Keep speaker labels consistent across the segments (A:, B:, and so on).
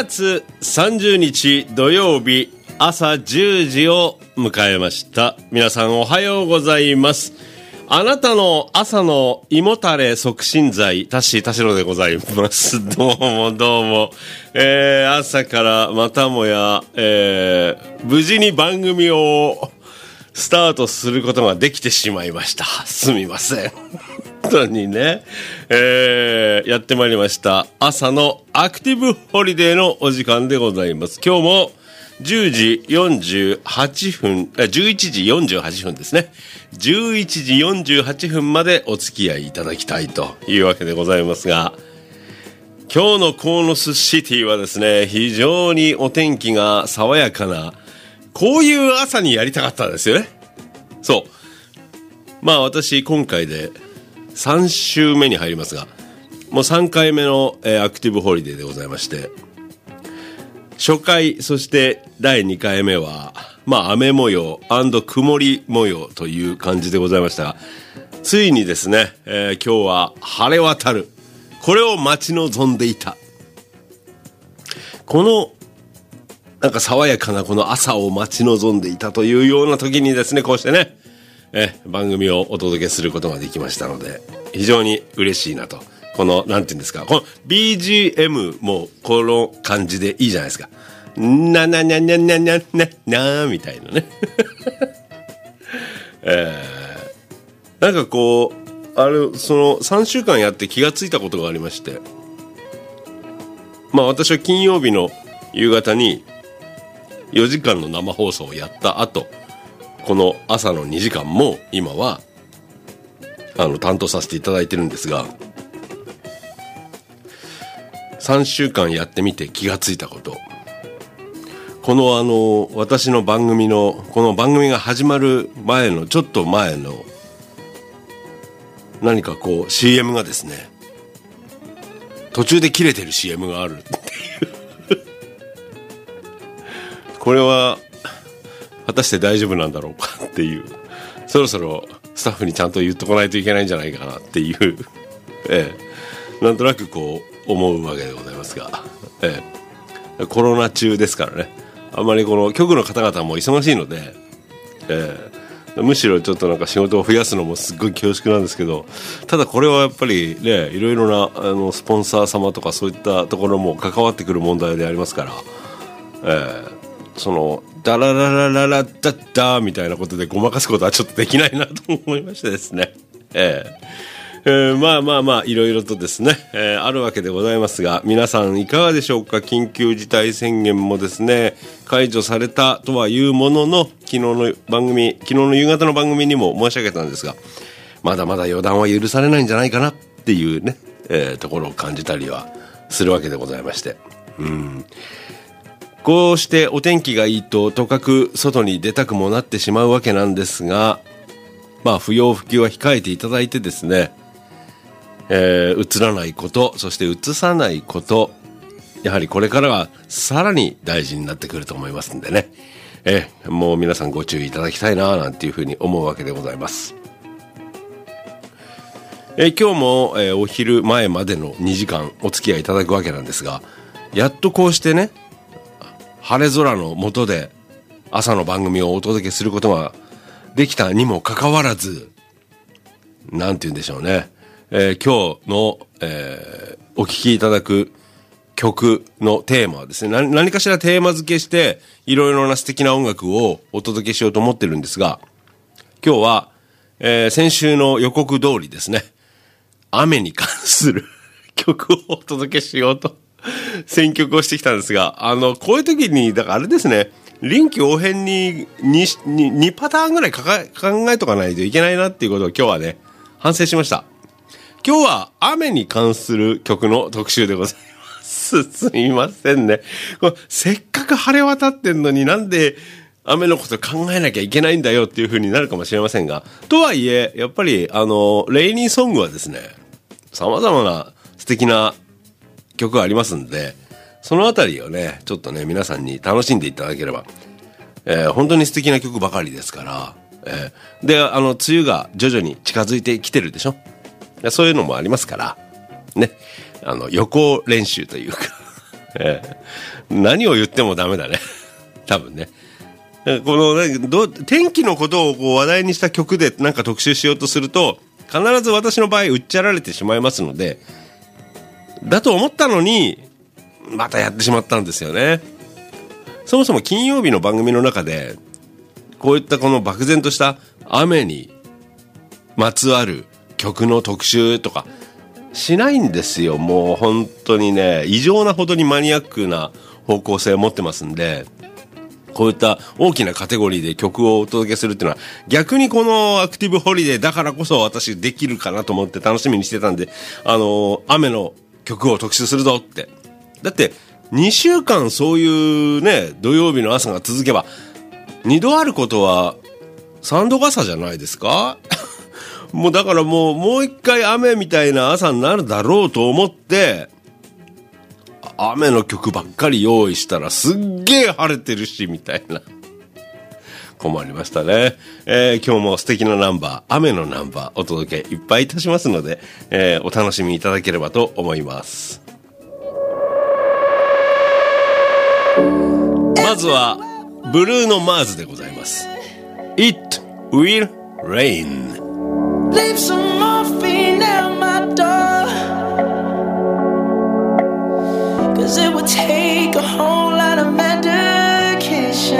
A: 月30日土曜日朝10時を迎えました。皆さんおはようございます。あなたの朝の胃もたれ促進剤、タッシー田代でございます。どうもどうも。朝からまたもや、無事に番組をスタートすることができてしまいました。すみません。本当にね、やってまいりました。朝のアクティブホリデーのお時間でございます。今日も10時48分、11時48分ですね。11時48分までお付き合いいただきたいというわけでございますが、今日の鴻巣シティはですね、非常にお天気が爽やかな、こういう朝にやりたかったんですよね。そう。まあ私今回で3週目に入りますが、もう3回目の、アクティブホリデーでございまして、初回そして第2回目はまあ雨模様&曇り模様という感じでございましたが、ついにですね、今日は晴れ渡る、これを待ち望んでいた、このなんか爽やかなこの朝を待ち望んでいたというような時にですね、こうしてね、番組をお届けすることができましたので、非常に嬉しいなと。このなんていうんですか、この BGM もこの感じでいいじゃないですか。ななななななななみたいなね。なんかこうその3週間やって気がついたことがありまして、まあ私は金曜日の夕方に4時間の生放送をやった後、この朝の2時間も今は担当させていただいてるんですが、3週間やってみて気がついたこと、この私の番組のこの番組が始まる前のちょっと前の何かこう CM がですね、途中で切れてる CM があるっていうこれは果たして大丈夫なんだろうかっていう、そろそろスタッフにちゃんと言っとかないといけないんじゃないかなっていうなんとなくこう思うわけでございますが、コロナ中ですからね、あんまりこの局の方々も忙しいので、むしろちょっとなんか仕事を増やすのもすっごい恐縮なんですけど、ただこれはやっぱりね、いろいろなスポンサー様とかそういったところも関わってくる問題でありますから、そのダラララララダッダーみたいなことでごまかすことはちょっとできないなと思いましてですね、まあいろいろとですね、あるわけでございますが、皆さんいかがでしょうか。緊急事態宣言もですね解除されたとはいうものの、昨日の夕方の番組にも申し上げたんですが、まだまだ予断は許されないんじゃないかなっていうね、ところを感じたりはするわけでございまして、こうしてお天気がいいととかく外に出たくもなってしまうわけなんですが、まあ不要不急は控えていただいてですね、うつらないこと、そしてうつさないこと、やはりこれからはさらに大事になってくると思いますんでね、もう皆さんご注意いただきたいななんていうふうに思うわけでございます。今日も、お昼前までの2時間お付き合いいただくわけなんですが、やっとこうしてね、晴れ空の下で朝の番組をお届けすることができたにもかかわらず、なんて言うんでしょうね、今日の、お聴きいただく曲のテーマはですね、何かしらテーマ付けしていろいろな素敵な音楽をお届けしようと思ってるんですが、今日は、先週の予告通りですね、雨に関する曲をお届けしようと選曲をしてきたんですが、こういう時にだからあれですね、臨機応変に 2パターンぐらい考えとかないといけないなっていうことを今日はね反省しました。今日は雨に関する曲の特集でございます。すいませんね、せっかく晴れ渡ってんのになんで雨のこと考えなきゃいけないんだよっていう風になるかもしれませんが、とはいえやっぱりレイニーソングはですね、様々な素敵な曲がありますんで、そのあたりをねちょっとね皆さんに楽しんでいただければ、本当に素敵な曲ばかりですから、で梅雨が徐々に近づいてきてるでしょ。そういうのもありますからね、予行練習というか何を言ってもダメだね多分ね。この天気のことをこう話題にした曲でなんか特集しようとすると必ず私の場合うっちゃられてしまいますので、だと思ったのにまたやってしまったんですよね。そもそも金曜日の番組の中でこういったこの漠然とした雨にまつわる曲の特集とかしないんですよ。もう本当にね、異常なほどにマニアックな方向性を持ってますんで、こういった大きなカテゴリーで曲をお届けするっていうのは逆にこのアクティブホリデーだからこそ私できるかなと思って楽しみにしてたんで、雨の曲を特集するぞって。だって2週間そういうね土曜日の朝が続けば2度あることは3度傘じゃないですかもうだからもう一回雨みたいな朝になるだろうと思って雨の曲ばっかり用意したらすっげえ晴れてるしみたいな困りましたね。今日も素敵なナンバー、雨のナンバーお届けいっぱいいたしますので、お楽しみいただければと思います。まずはブルーノ・マーズでございます。 It will rain。
B: Leave some morphine at my door, 'cause it would take a whole lot of medication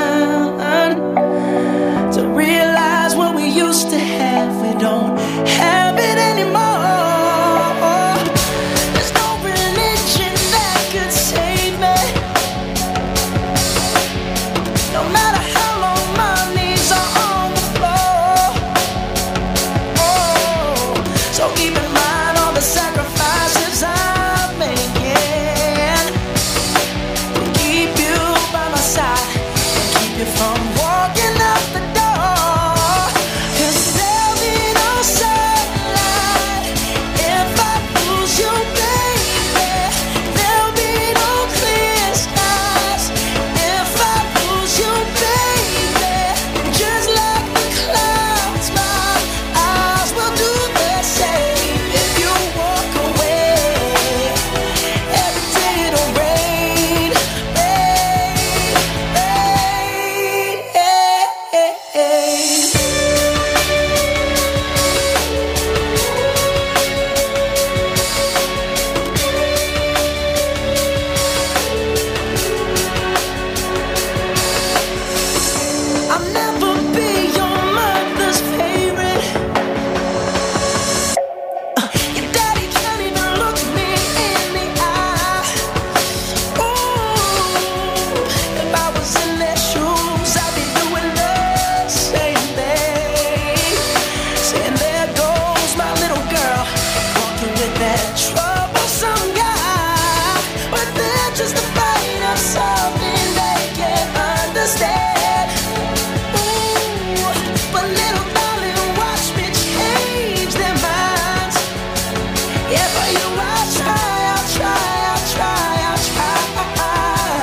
B: to realize what we used to have, we don't have it anymore. There's no religion that could save me, no matter how long my knees are on the floor. Oh, so keep in mind all the sacrifices I'm making to keep you by my side and keep you from walking out the door. 'Cause there'll be no sunlight if I lose you, baby. There'll be no clear skies if I lose you, baby. Just like the clouds, my eyes will do the same. If you walk away, every day it'll rain, rain, rain. I'll never be your mother's favorite. Your daddy can't even look me in the eye. Ooh, if I was in their shoes, I'd be doing the same thing. Saying there goes my little girl, walking with that troublesome guy. But they're just afraid of something they can't understand. Ooh, but little darling, watch me change their minds. Yeah, for you I'll try, I'll try, I'll try, I'll try.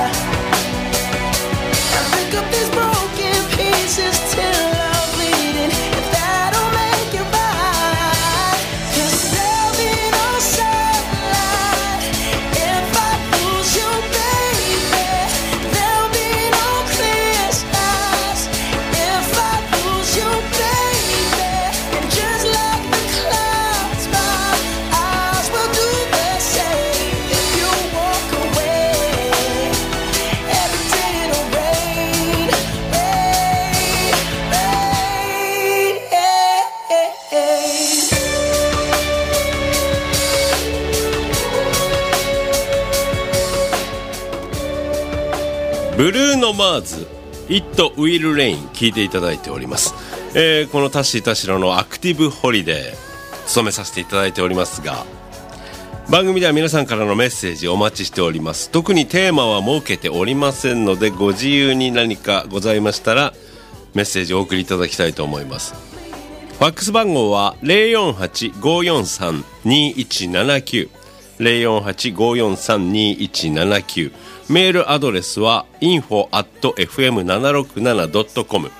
B: And pick up these broken pieces till I'm bleeding, if that'll make it right. 'Cause there'll be no sunlight if I lose you, baby. There'll be no clear skies if I lose you, baby. And just like the clouds, my eyes will do the same. If you walk away, every day it'll rain, rain, rain.
A: ブルーノ・マーズ It will rain 聞いていただいております。このタッシー田代のアクティブホリデー務めさせていただいておりますが、番組では皆さんからのメッセージお待ちしております。特にテーマは設けておりませんので、ご自由に何かございましたらメッセージをお送りいただきたいと思います。ファックス番号は 048-543-2179 048-543-2179。メールアドレスは info@fm767.com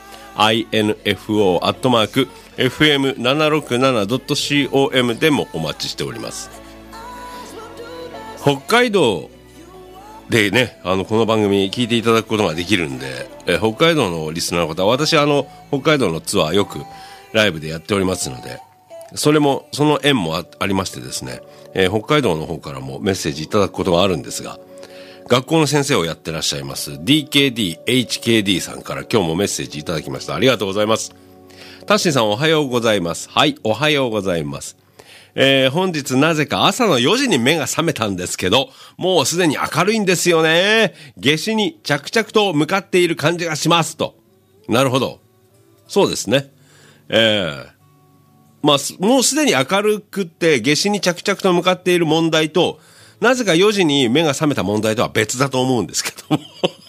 A: info@fm767.com でもお待ちしております。北海道でね、この番組聞いていただくことができるんで、北海道のリスナーの方、私北海道のツアーよくライブでやっておりますので、その縁も ありましてですね、北海道の方からもメッセージいただくことがあるんですが、学校の先生をやってらっしゃいます DKD-HKD さんから今日もメッセージいただきました。ありがとうございます。タッシーさんおはようございます。はい、おはようございます。本日なぜか朝の4時に目が覚めたんですけど、もうすでに明るいんですよね。夏至に着々と向かっている感じがしますと。なるほど。そうですね。まあ、もうすでに明るくって夏至に着々と向かっている問題と、なぜか4時に目が覚めた問題とは別だと思うんですけども、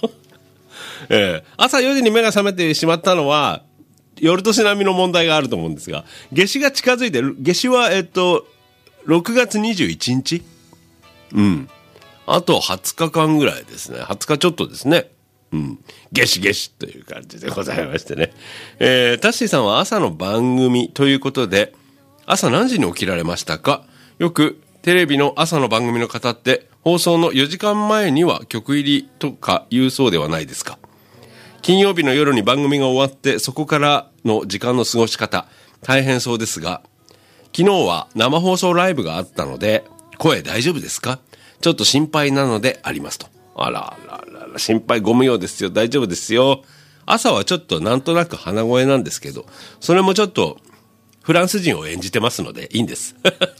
A: 朝4時に目が覚めてしまったのは夜年並みの問題があると思うんですが、夏至が近づいてる。夏至は6月21日、あと20日間ぐらいですね。20日ちょっとですね。夏至という感じでございましてね。タッシーさんは朝の番組ということで、朝何時に起きられましたか？よくテレビの朝の番組の方って放送の4時間前には曲入りとか言うそうではないですか。金曜日の夜に番組が終わってそこからの時間の過ごし方大変そうですが、昨日は生放送ライブがあったので声大丈夫ですか？ちょっと心配なのでありますと。あら心配ご無用ですよ。大丈夫ですよ。朝はちょっとなんとなく鼻声なんですけど、それもちょっとフランス人を演じてますのでいいんです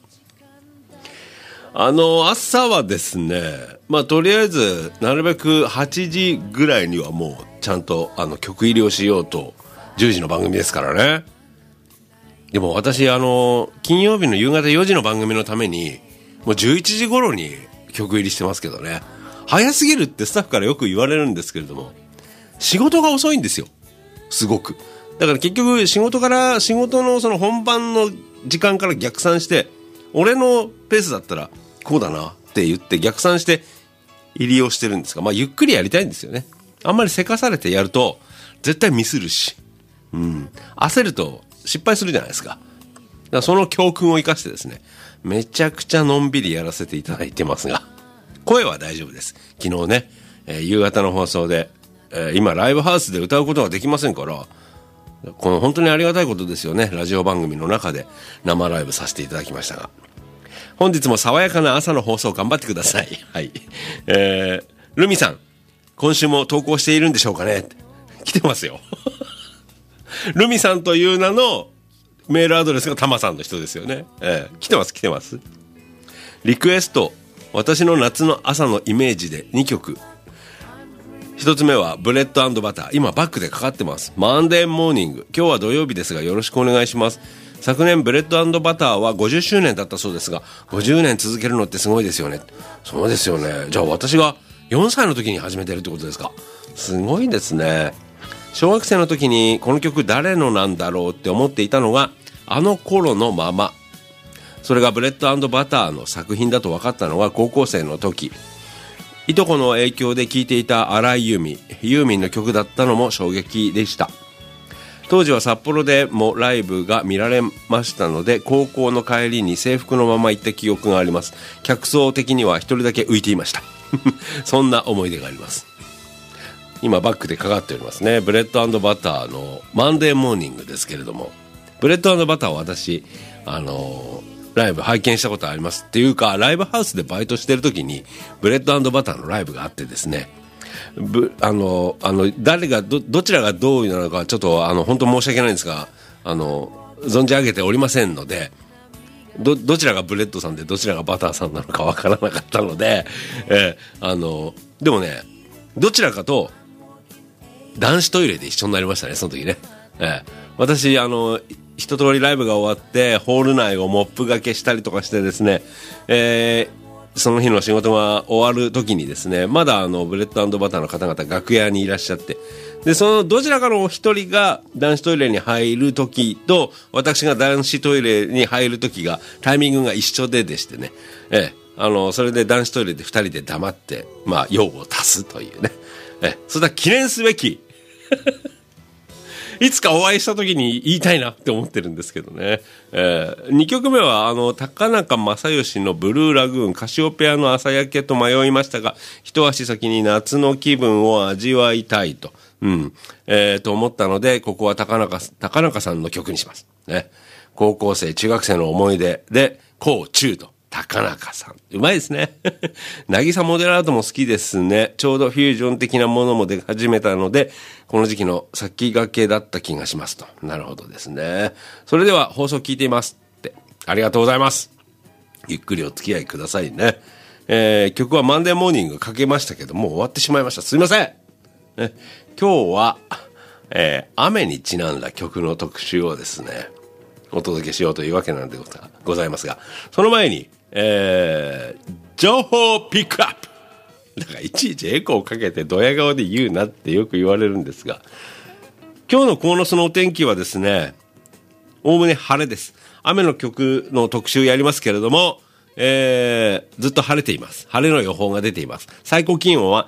A: 朝はですね、まあとりあえずなるべく8時ぐらいにはもうちゃんと曲入りをしようと。10時の番組ですからね。でも私金曜日の夕方4時の番組のためにもう11時頃に曲入りしてますけどね。早すぎるってスタッフからよく言われるんですけれども、仕事が遅いんですよ、すごく。だから結局仕事のその本番の時間から逆算して、俺のペースだったらこうだなって言って逆算して入りをしてるんですが、まあゆっくりやりたいんですよね。あんまりせかされてやると絶対ミスるし、焦ると失敗するじゃないですか。だからその教訓を生かしてですね、めちゃくちゃのんびりやらせていただいてますが、声は大丈夫です。昨日ね、夕方の放送で、今ライブハウスで歌うことができませんから、この本当にありがたいことですよね。ラジオ番組の中で生ライブさせていただきましたが、本日も爽やかな朝の放送頑張ってください。はい。ルミさん、今週も投稿しているんでしょうかね。来てますよ。ルミさんという名のメールアドレスがタマさんの人ですよね。来てます。リクエスト、私の夏の朝のイメージで2曲。一つ目はブレッド&バター。今バックでかかってます。マンデーモーニング。今日は土曜日ですがよろしくお願いします。昨年ブレッド&バターは50周年だったそうですが、50年続けるのってすごいですよね。そうですよね。じゃあ私が4歳の時に始めてるってことですか。すごいですね。小学生の時にこの曲誰のなんだろうって思っていたのがあの頃のまま。それがブレッド&バターの作品だと分かったのが高校生の時。いとこの影響で聴いていた荒井由実、ユーミンの曲だったのも衝撃でした。当時は札幌でもライブが見られましたので、高校の帰りに制服のまま行った記憶があります。客層的には一人だけ浮いていましたそんな思い出があります。今バックでかかっておりますね。ブレッド&バターのマンデーモーニングですけれども、ブレッド&バターは私ライブ拝見したことありますっていうか、ライブハウスでバイトしてる時にブレッド&バターのライブがあってですね、誰がどちらがどういうのかちょっと本当申し訳ないんですが存じ上げておりませんので、どちらがブレッドさんでどちらがバターさんなのかわからなかったので、でもね、どちらかと男子トイレで一緒になりましたね、その時ね。私一通りライブが終わってホール内をモップがけしたりとかしてですね、その日の仕事が終わる時にですね、まだブレッド&バターの方々楽屋にいらっしゃって、でそのどちらかの一人が男子トイレに入る時と私が男子トイレに入る時がタイミングが一緒でしてね、それで男子トイレで2人で黙って用を足すというね、それは記念すべきいつかお会いした時に言いたいなって思ってるんですけどね。2曲目は高中正義のブルーラグーン、カシオペアの朝焼けと迷いましたが、一足先に夏の気分を味わいたいと。と思ったので、ここは高中さんの曲にします。ね。高校生、中学生の思い出で、高中と。高中さん。うまいですね。渚モデルアートも好きですね。ちょうどフュージョン的なものも出始めたので、この時期の先駆けだった気がしますと。なるほどですね。それでは放送聞いていますって。ありがとうございます。ゆっくりお付き合いくださいね。曲はマンデーモーニングかけましたけど、もう終わってしまいました。すいません。ね、今日は、雨にちなんだ曲の特集をですね、お届けしようというわけなんでございますが、その前に、情報ピックアップ。だからいちいちエコーをかけてドヤ顔で言うなってよく言われるんですが、今日の鴻巣のお天気はですね、おおむね晴れです。雨の曲の特集やりますけれども、ずっと晴れています。晴れの予報が出ています。最高気温は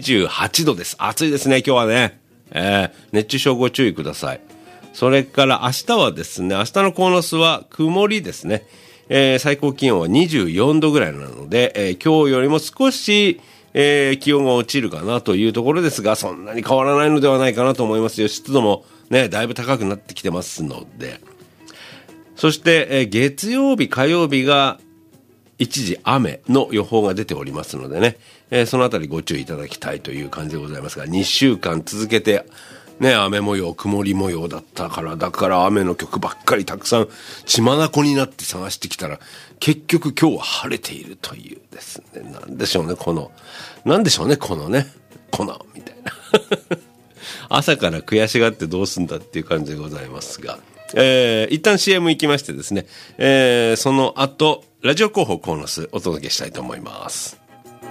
A: 28度です。暑いですね、今日はね。熱中症ご注意ください。それから明日はですね、明日の鴻巣は曇りですね。最高気温は24度ぐらいなので、今日よりも少し、気温が落ちるかなというところですが、そんなに変わらないのではないかなと思いますよ。湿度もね、だいぶ高くなってきてますので。そして、月曜日、火曜日が一時雨の予報が出ておりますのでね、そのあたりご注意いただきたいという感じでございますが、2週間続けて、ね、雨模様、曇り模様だったから、だから雨の曲ばっかりたくさん血眼になって探してきたら、結局今日は晴れているというですね、なんでしょうね、このね、みたいな。朝から悔しがってどうすんだっていう感じでございますが、一旦 CM 行きましてですね、その後、ラジオ広報鴻巣お届けしたいと思います。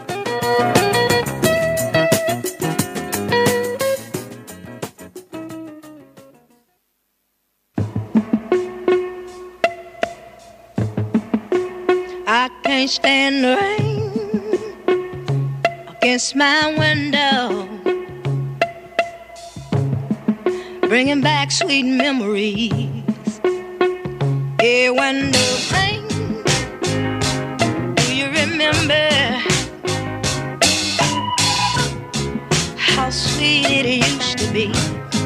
B: I can't stand the rain against my window, bringing back sweet memories. Yeah, when the rain, do you remember how sweet it used to be?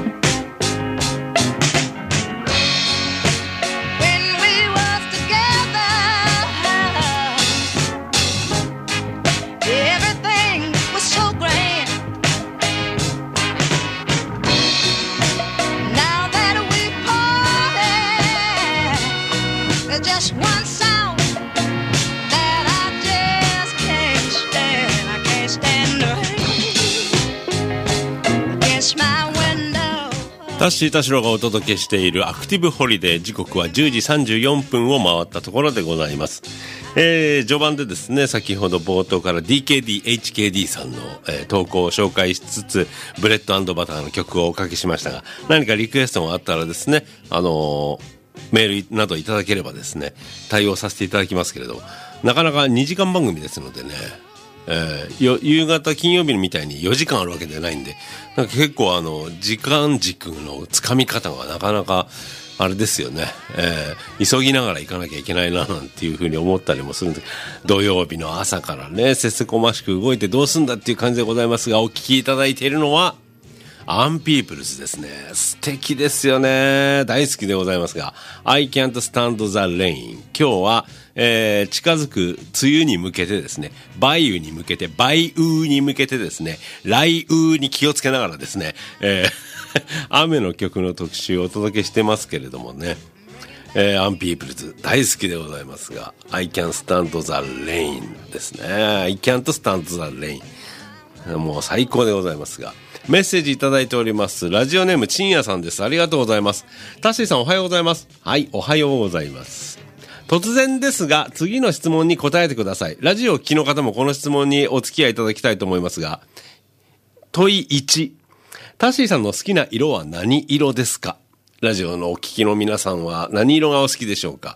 B: Just one sound that I just can't stand. I can't stand the rain against my window.
A: タッシー田代がお届けしているアクティブホリデー、時刻は10時34分を回ったところでございます。序盤でですね、先ほど冒頭から DKD、HKD さんの、投稿を紹介しつつ、ブレッド&バターの曲をおかけしましたが、何かリクエストがあったらですね、メールなどいただければですね、対応させていただきますけれども、なかなか2時間番組ですのでね、夕方金曜日みたいに4時間あるわけではないんで、なんか結構時間軸のつかみ方がなかなかあれですよね、急ぎながら行かなきゃいけないななんていうふうに思ったりもするんです。土曜日の朝からね、せせこましく動いてどうすんだっていう感じでございますが、お聞きいただいているのはアンピープルズですね。素敵ですよね。大好きでございますが、I can't stand the rain。今日は、近づく梅雨に向けてですね、梅雨に向けてですね、雷雨に気をつけながらですね、雨の曲の特集をお届けしてますけれどもね、アンピープルズ大好きでございますが、I can't stand the rain ですね。I can't stand the rain。もう最高でございますが、メッセージいただいております。ラジオネームちんやさんです。ありがとうございます。タッシーさんおはようございます。はい、おはようございます。突然ですが次の質問に答えてください。ラジオを聞きの方もこの質問にお付き合いいただきたいと思いますが、問い1、タッシーさんの好きな色は何色ですか？ラジオのお聞きの皆さんは何色がお好きでしょうか？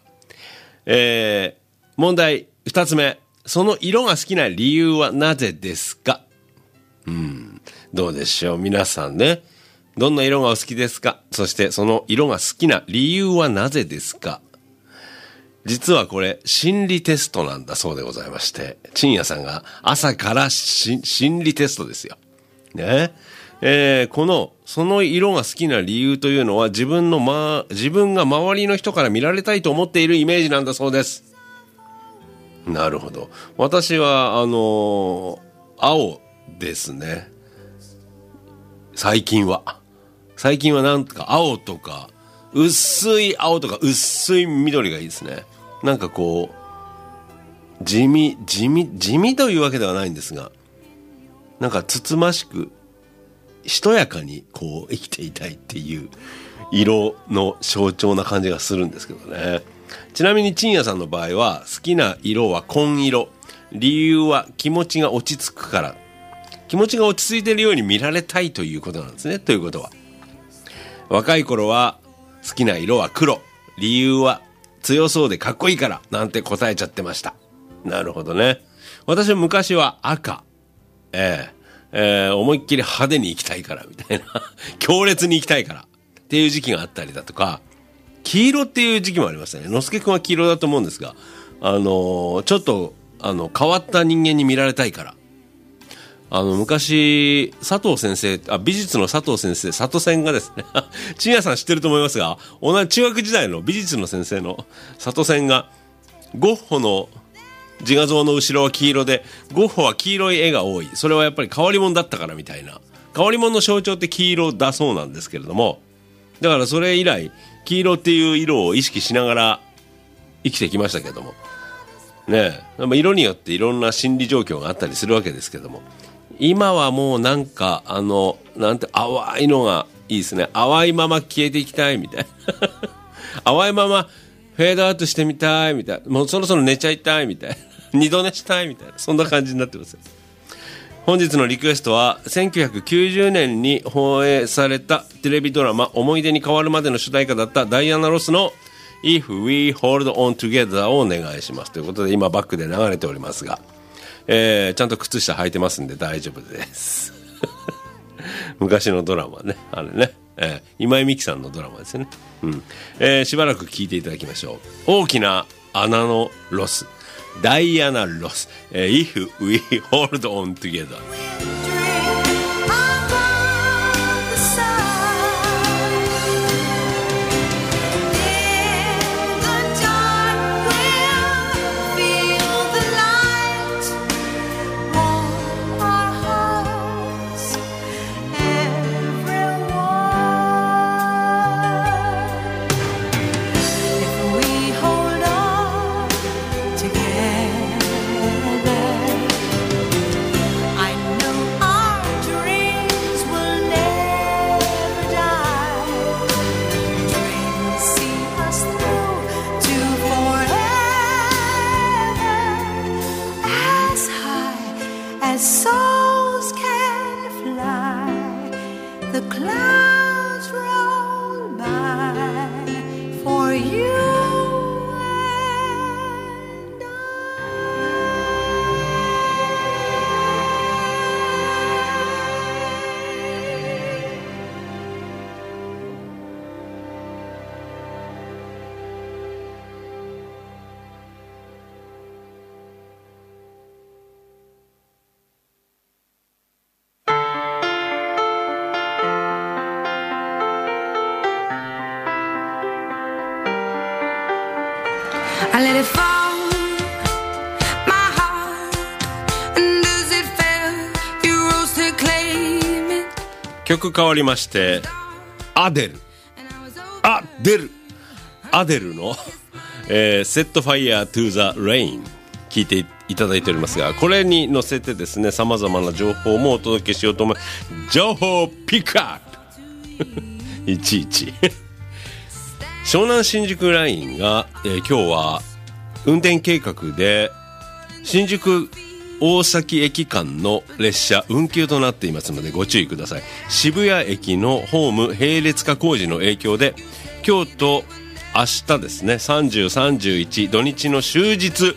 A: 問題2つ目、その色が好きな理由はなぜですか？どうでしょう皆さんね。 どんな色がお好きですか？そしてその色が好きな理由はなぜですか？実はこれ心理テストなんだそうでございまして、陳也さんが朝から心理テストですよ。ね。その色が好きな理由というのは自分が周りの人から見られたいと思っているイメージなんだそうです。なるほど。私は青ですね。最近はなんか青とか薄い青とか薄い緑がいいですね。なんかこう地味というわけではないんですが、なんかつつましくしとやかにこう生きていたいっていう色の象徴な感じがするんですけどね。ちなみに陳也さんの場合は好きな色は紺色。理由は気持ちが落ち着くから。気持ちが落ち着いているように見られたいということなんですね。ということは、若い頃は好きな色は黒。理由は強そうでかっこいいからなんて答えちゃってました。なるほどね。私は昔は赤。思いっきり派手に行きたいからみたいな強烈に行きたいからっていう時期があったりだとか、黄色っていう時期もありましたね。のすけくんは黄色だと思うんですが、ちょっと変わった人間に見られたいから、昔佐藤先生、美術の佐藤先生、佐藤先がですね陳也さん知ってると思いますが、同じ中学時代の美術の先生の佐藤先がゴッホの自画像の後ろは黄色で、ゴッホは黄色い絵が多い。それはやっぱり変わり者だったからみたいな。変わり者の象徴って黄色だそうなんですけれども、だからそれ以来黄色っていう色を意識しながら生きてきましたけどもね。色によっていろんな心理状況があったりするわけですけども、今はもうなんかなんて淡いのがいいですね。淡いまま消えていきたいみたいな淡いままフェードアウトしてみたいみたいな、もうそろそろ寝ちゃいたいみたいな二度寝したいみたいな、そんな感じになってます。本日のリクエストは1990年に放映されたテレビドラマ思い出に変わるまでの主題歌だったダイアナ・ロスの If We Hold On Together をお願いしますということで、今バックで流れておりますが、ちゃんと靴下履いてますんで大丈夫です昔のドラマね、あれね、今井美樹さんのドラマですね。しばらく聞いていただきましょう。大きな穴のロス、ダイアナ・ロス、If We Hold On Together。
B: Souls can fly, the clouds roll by for you and I. I let it fall, my heart, and as it fell, you rose to claim it.
A: 曲変わりまして、アデルの、Set Fire to the Rain 聞いていただいておりますが、これに乗せてですね、様々な情報もお届けしようと思い、情報ピックアップいちいち湘南新宿ラインが、今日は運転計画で新宿大崎駅間の列車運休となっていますのでご注意ください。渋谷駅のホーム並列化工事の影響で今日と明日ですね、30、31土日の終日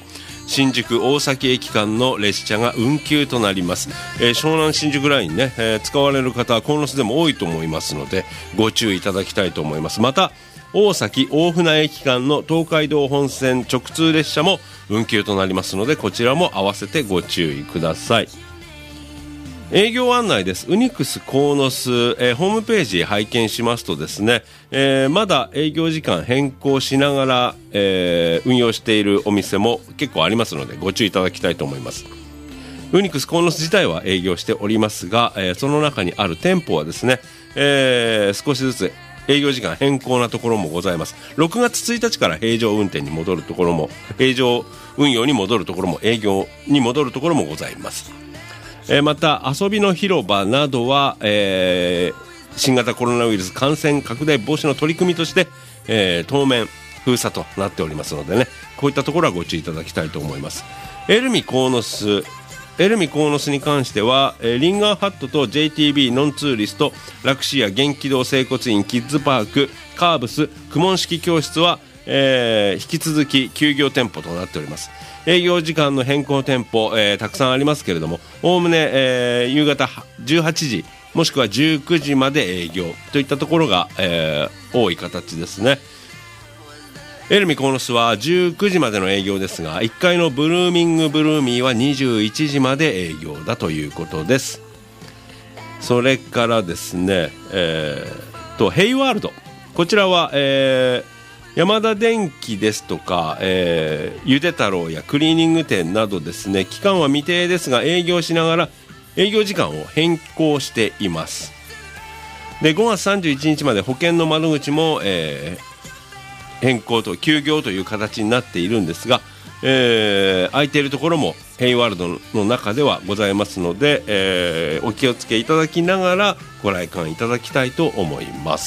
A: 新宿大崎駅間の列車が運休となります。湘南新宿ラインね、使われる方は鴻巣でも多いと思いますのでご注意いただきたいと思います。また大崎大船駅間の東海道本線直通列車も運休となりますので、こちらも合わせてご注意ください。営業案内です。ウニクス鴻巣、ホームページ拝見しますとですね、まだ営業時間変更しながら、運用しているお店も結構ありますのでご注意いただきたいと思います。ウニクス鴻巣自体は営業しておりますが、その中にある店舗はですね、少しずつ営業時間変更なところもございます。6月1日から平常運転に戻るところも、平常運用に戻るところも、営業に戻るところもございます。また遊びの広場などは、新型コロナウイルス感染拡大防止の取り組みとして、当面封鎖となっておりますのでね、こういったところはご注意いただきたいと思います。エルミ鴻巣に関しては、リンガーハットと JTB ノンツーリスト、ラクシア元気堂整骨院キッズパーク、カーブス公文式教室は、引き続き休業店舗となっております。営業時間の変更店舗、たくさんありますけれども、おおむね、夕方18時もしくは19時まで営業といったところが、多い形ですね。エルミ鴻巣は19時までの営業ですが、1階のブルーミングブルーミーは21時まで営業だということです。それからですね、ヘイワールド、こちらは、山田電機ですとか、ゆで太郎やクリーニング店などですね、期間は未定ですが営業しながら営業時間を変更しています。で5月31日まで保険の窓口も、変更と休業という形になっているんですが、空いているところもヘイワールドの中ではございますので、お気をつけいただきながらご来館いただきたいと思います。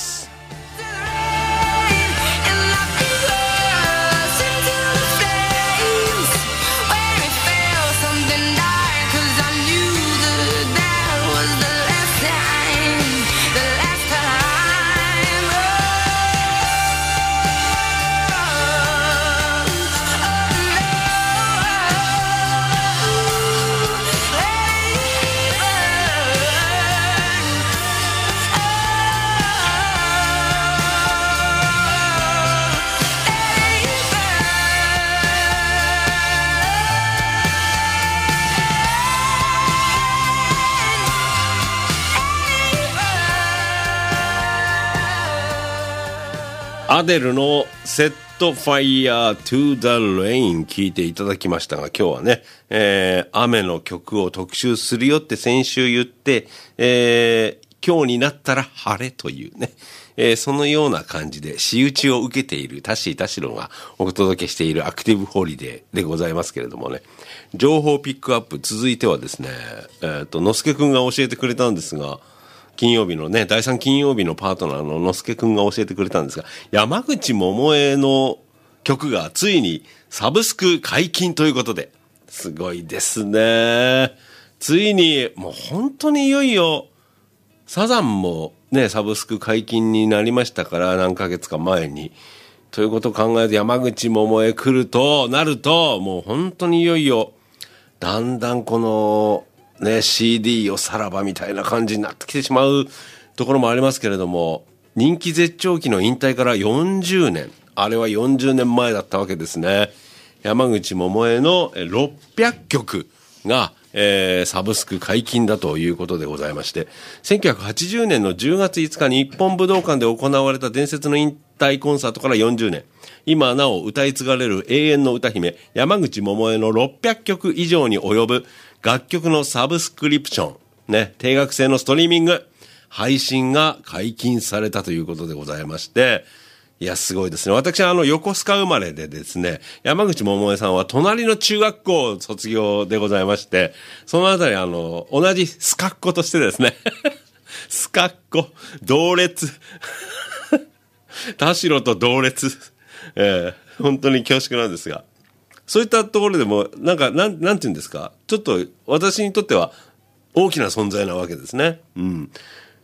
A: アデルのセットファイヤートゥーザレイン聞いていただきましたが、今日はね、雨の曲を特集するよって先週言って、今日になったら晴れというね、そのような感じで仕打ちを受けているタッシー田代がお届けしているアクティブホリデーでございますけれどもね、情報ピックアップ続いてはですね、のすけくんが教えてくれたんですが、金曜日のね、第3金曜日のパートナーののすけくんが教えてくれたんですが、山口百恵の曲がついにサブスク解禁ということで、すごいですね。ついにもう本当にいよいよサザンもねサブスク解禁になりましたから、何ヶ月か前に。ということを考えて山口百恵来るとなると、もう本当にいよいよだんだんこのね、CD をさらばみたいな感じになってきてしまうところもありますけれども、人気絶頂期の引退から40年、あれは40年前だったわけですね。山口百恵の600曲が、サブスク解禁だということでございまして、1980年の10月5日に日本武道館で行われた伝説の引退コンサートから40年、今なお歌い継がれる永遠の歌姫山口百恵の600曲以上に及ぶ楽曲のサブスクリプション、ね、定額制のストリーミング配信が解禁されたということでございまして、いやすごいですね。私は横須賀生まれでですね、山口百恵さんは隣の中学校卒業でございまして、そのあたり同じスカッコとしてですねスカッコ同列田代と同列、本当に恐縮なんですが、そういったところでもなんて言うんですか、ちょっと私にとっては大きな存在なわけですね。うん。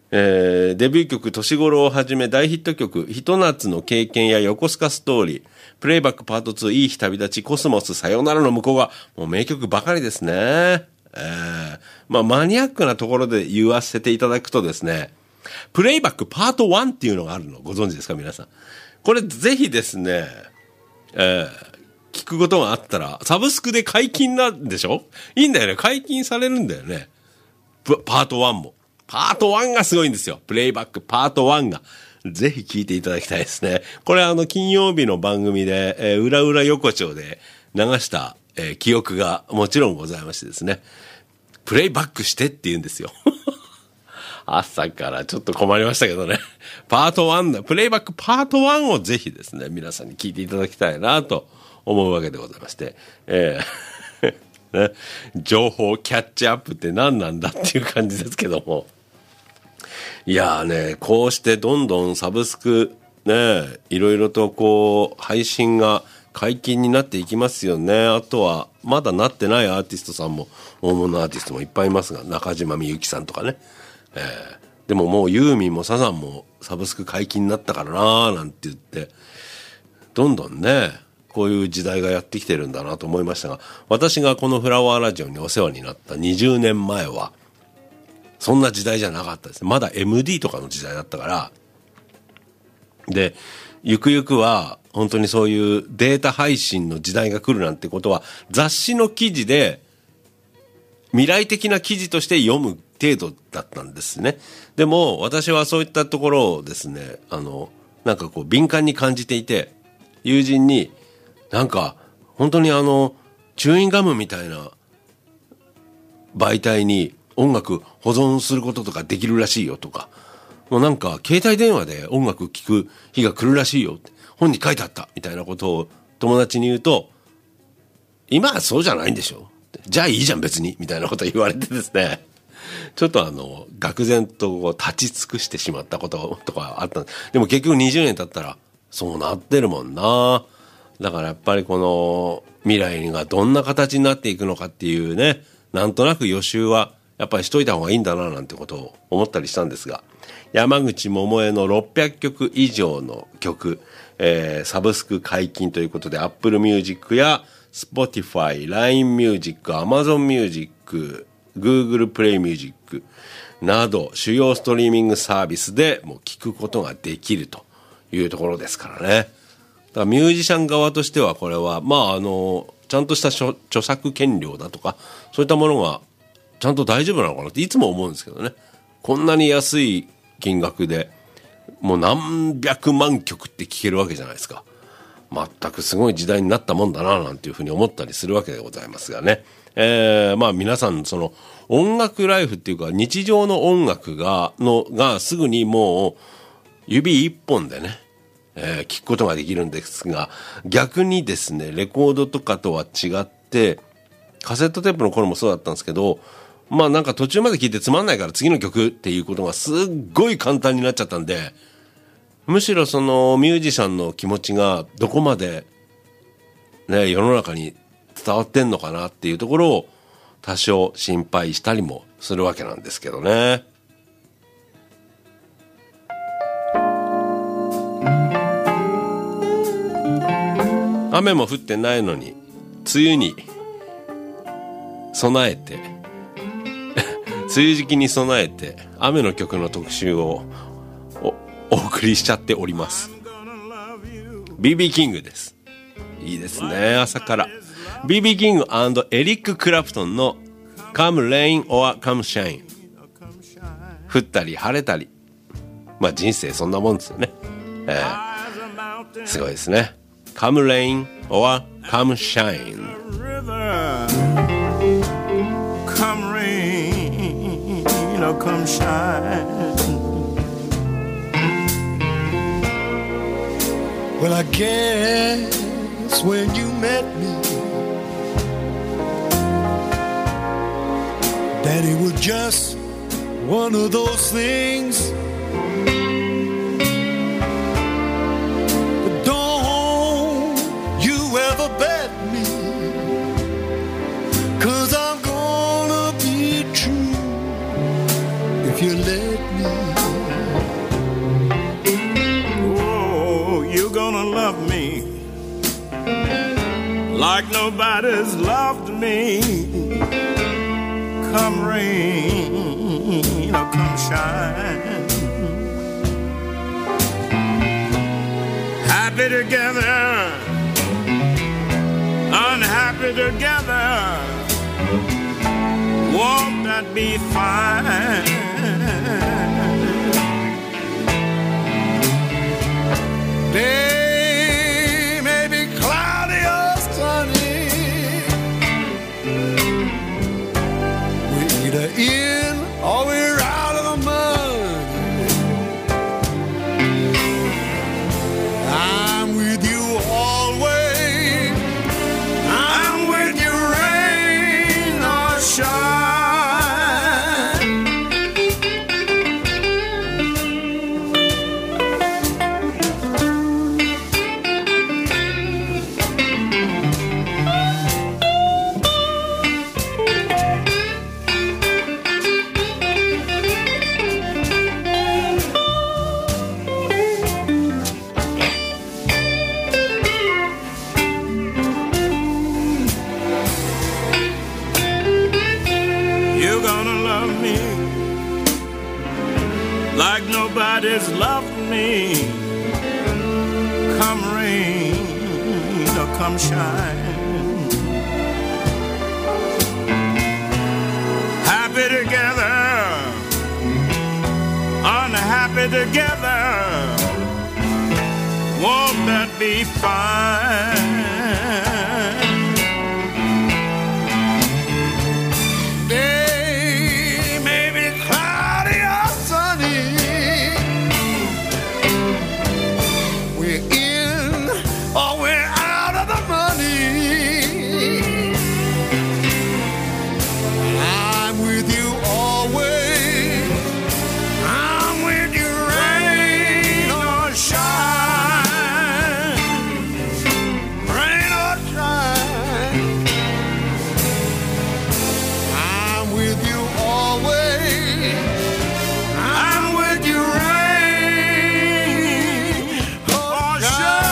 A: デビュー曲年頃をはじめ大ヒット曲ひと夏の経験や横須賀ストーリー、プレイバックパート2、いい日旅立ち、コスモス、さよならの向こう側、もう名曲ばかりですね。まあマニアックなところで言わせていただくとですね、プレイバックパート1っていうのがあるのご存知ですか皆さん。これぜひですね、聞くことがあったらサブスクで解禁なんでしょ。いいんだよね、解禁されるんだよね。パート1も。パート1がすごいんですよ。プレイバックパート1が。ぜひ聞いていただきたいですね。これ金曜日の番組で、裏裏横丁で流した、記憶がもちろんございましてですね。プレイバックしてって言うんですよ。朝からちょっと困りましたけどね。パート1だ。プレイバックパート1をぜひですね、皆さんに聞いていただきたいなと思うわけでございまして。ね、情報キャッチアップって何なんだっていう感じですけども。いやーね、こうしてどんどんサブスクね、いろいろとこう配信が解禁になっていきますよね。あとはまだなってないアーティストさんも、大物アーティストもいっぱいいますが、中島みゆきさんとかね。でももうユーミンもサザンもサブスク解禁になったからなーなんて言って、どんどんね、こういう時代がやってきてるんだなと思いましたが、私がこのフラワーラジオにお世話になった20年前は、そんな時代じゃなかったですね。まだ MD とかの時代だったから。で、ゆくゆくは本当にそういうデータ配信の時代が来るなんてことは雑誌の記事で未来的な記事として読む程度だったんですね。でも私はそういったところをですね、なんかこう敏感に感じていて、友人になんか本当にチューインガムみたいな媒体に音楽保存することとかできるらしいよとか、もうなんか携帯電話で音楽聴く日が来るらしいよって本に書いてあったみたいなことを友達に言うと、今はそうじゃないんでしょ、じゃあいいじゃん別にみたいなこと言われてですね、ちょっと愕然とこう立ち尽くしてしまったこととかあった。でも結局20年経ったらそうなってるもんな。だからやっぱりこの未来がどんな形になっていくのかっていうね、なんとなく予習はやっぱりしといた方がいいんだななんてことを思ったりしたんですが、山口百恵の600曲以上の曲、サブスク解禁ということで Apple Music や Spotify、LINE Music、Amazon Music、Google Play Music など主要ストリーミングサービスでもう聞くことができるというところですからね。だからミュージシャン側としてはこれはまあちゃんとした著作権料だとかそういったものがちゃんと大丈夫なのかなっていつも思うんですけどね。こんなに安い金額でもう何百万曲って聴けるわけじゃないですか。全くすごい時代になったもんだななんていうふうに思ったりするわけでございますがね。まあ皆さんその音楽ライフっていうか日常の音楽がすぐにもう指一本でね、聞くことができるんですが、逆にですねレコードとかとは違ってカセットテープの頃もそうだったんですけど、まあなんか途中まで聞いてつまんないから次の曲っていうことがすっごい簡単になっちゃったんで、むしろそのミュージシャンの気持ちがどこまでね世の中に伝わってんのかなっていうところを多少心配したりもするわけなんですけどね。雨も降ってないのに梅雨に備えて梅雨時期に備えて雨の曲の特集をお送りしちゃっております。 BB キングです。いいですね、朝から BB キング&エリック・クラプトンの Come Rain or Come Shine、 降ったり晴れたり、まあ人生そんなもんですよね。すごいですね。 Come Rain or Come Shine。
C: Come rain or come shine. Well, I guess when you met me, that it was just one of those things. But don't you ever bet me, 'cause I'm gonna be true if you let me. me like nobody's loved me. Come rain or come shine, happy together, unhappy together, won't that be fine? Day may be cloudy or sunny, we're either in or we're out of the mud. I'm with you always, I'm with you rain or shine. You're gonna love me like nobody's loved me. Come rain or come shine, happy together, unhappy together, won't that be fine? Day may be cloudy or sunny, we're in or we're out of the money. I'm with you always, I'm with you rain or shine, rain or shine. I'm with you always, I'm with you rain or shine.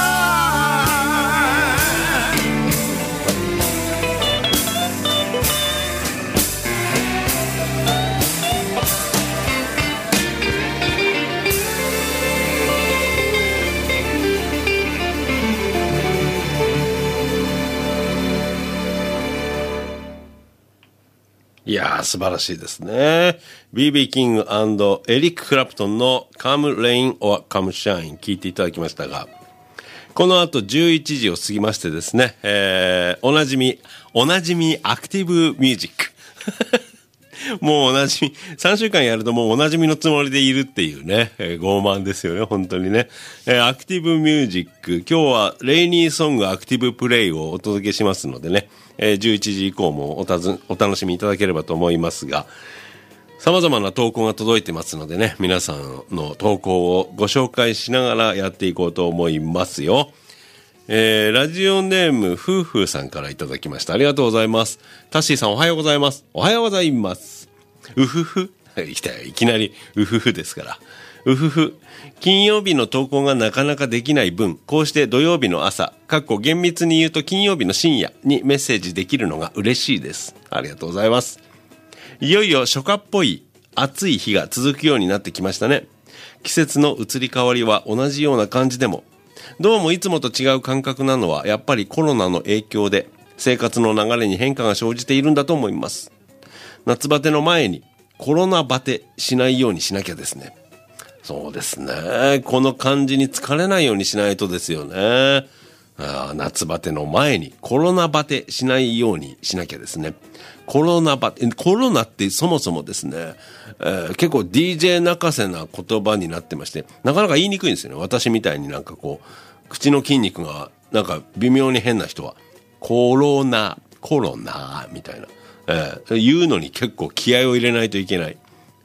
A: いやー、素晴らしいですね。BB キング&エリック・クラプトンの Come Rain or Come Shine 聞いていただきましたが、この後11時を過ぎましてですね、おなじみアクティブミュージック。もうおなじみ、3週間やるともうおなじみのつもりでいるっていうね、傲慢ですよね、本当にね。アクティブミュージック、今日はレイニーソングアクティブプレイをお届けしますのでね、11時以降もお楽しみいただければと思いますが、様々な投稿が届いてますのでね、皆さんの投稿をご紹介しながらやっていこうと思いますよ。ラジオネーム夫婦さんからいただきました。ありがとうございます。タッシーさんおはようございます。おはようございます。うふふ。いきなりうふふですから。うふふ。金曜日の投稿がなかなかできない分、こうして土曜日の朝、厳密に言うと金曜日の深夜にメッセージできるのが嬉しいです。ありがとうございます。いよいよ初夏っぽい暑い日が続くようになってきましたね。季節の移り変わりは同じような感じでも、どうもいつもと違う感覚なのはやっぱりコロナの影響で生活の流れに変化が生じているんだと思います。夏バテの前にコロナバテしないようにしなきゃですね。そうですね。この感じに疲れないようにしないとですよね。夏バテの前にコロナバテしないようにしなきゃですね。コロナってそもそもですね、結構 DJ 泣かせな言葉になってまして、なかなか言いにくいんですよね。私みたいになんかこう、口の筋肉がなんか微妙に変な人は、コロナみたいな、言うのに結構気合を入れないといけない。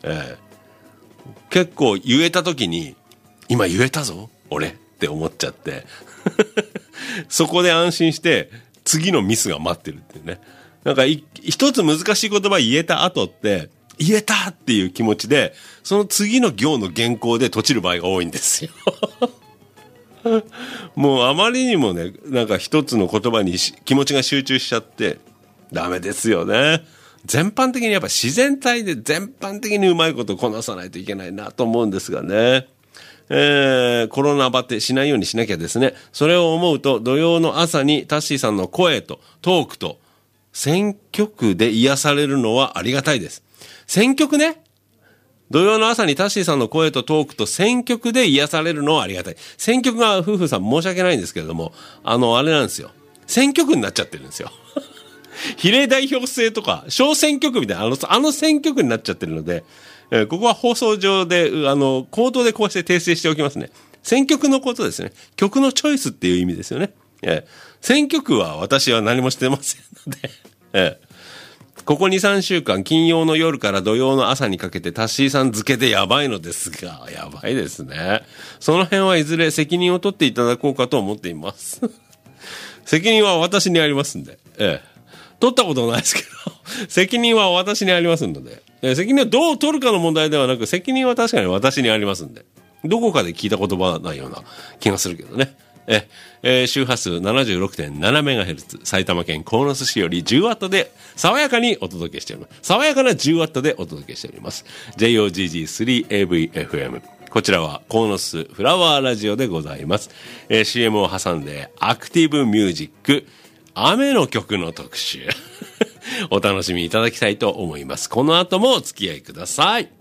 A: 結構言えた時に、今言えたぞ俺って思っちゃってそこで安心して次のミスが待ってるっていうね。なんか一つ難しい言葉言えた後って言えたっていう気持ちでその次の行の原稿で閉じる場合が多いんですよもうあまりにもね、なんか一つの言葉に気持ちが集中しちゃって、ダメですよね。全般的にやっぱ自然体で全般的にうまいことこなさないといけないなと思うんですがね。コロナバテしないようにしなきゃですね。それを思うと土曜の朝にタッシーさんの声とトークと選曲で癒されるのはありがたいです。選曲ね。土曜の朝にタッシーさんの声とトークと選曲で癒されるのはありがたい。選曲が夫婦さん申し訳ないんですけれども、あれなんですよ。選曲になっちゃってるんですよ。比例代表制とか小選挙区みたいなあの選挙区になっちゃってるので、ここは放送上で口頭でこうして訂正しておきますね。選曲のことですね。曲のチョイスっていう意味ですよね。選挙区は私は何もしてませんので、ここ 2,3 週間金曜の夜から土曜の朝にかけてタッシーさん付けでやばいのですが、やばいですね。その辺はいずれ責任を取っていただこうかと思っています。責任は私にありますんで、取ったことないですけど、責任は私にありますので、責任をどう取るかの問題ではなく、責任は確かに私にありますんで、どこかで聞いた言葉ないような気がするけどね。周波数 76.7MHz 埼玉県鴻巣市より 10W で爽やかにお届けしております。爽やかな 10W でお届けしております。 JOGG3AVFM、 こちらは鴻巣フラワーラジオでございます。CM を挟んでアクティブミュージック雨の曲の特集お楽しみいただきたいと思います。この後もお付き合いください。